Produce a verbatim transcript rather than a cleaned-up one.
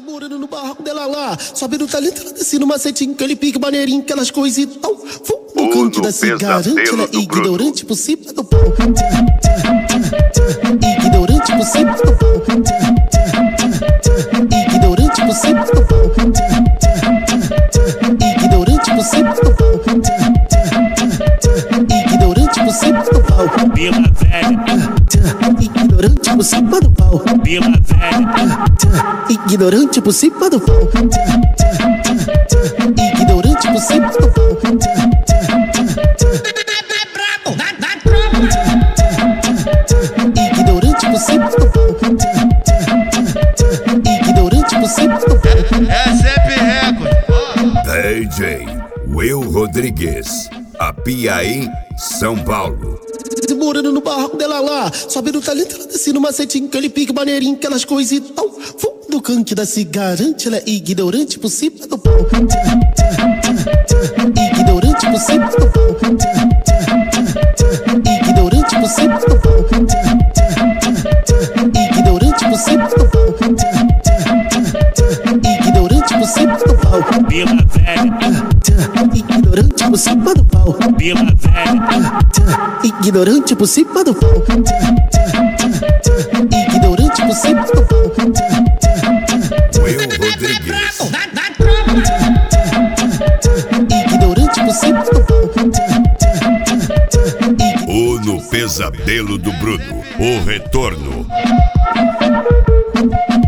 Morando no barraco dela lá, sobe no talento, ela desce no macetinho, aquele pique maneirinho, aquelas coisas e tal. No canto da cigarante, ela é ignorante por cima do pau. Ignorante por cima do pau. Ignorante por cima do pau. Ignorante por cima do pau. Ignorante por cima do pau. Pila velha, ignorante por cima do pau. pila velha, Ignorante por cima do pau. Ignorante por cima do pau. Ignorante por cima do pau. Ignorante por cima do pau. É sempre recorde. D J Will Rodrigues, Apiaí, São Paulo. Morando no barraco dela lá, sobe no talento, ela desce no macetinho, aquele pique maneirinho, aquelas coisas e tal. No canto da cigarante, ela é ignorante por cima do pau. Ignorante por cima do pau. Ignorante por cima do pau. Ignorante por cima do pau. Ignorante por cima do pau. pila velha, Ignorante por cima do pau. pila velha, Ignorante por cima do pau. Ignorante por cima do pau. Will Rodrigues. Ignorante por cima do pau. O No Pesadelo do Bruno, o retorno.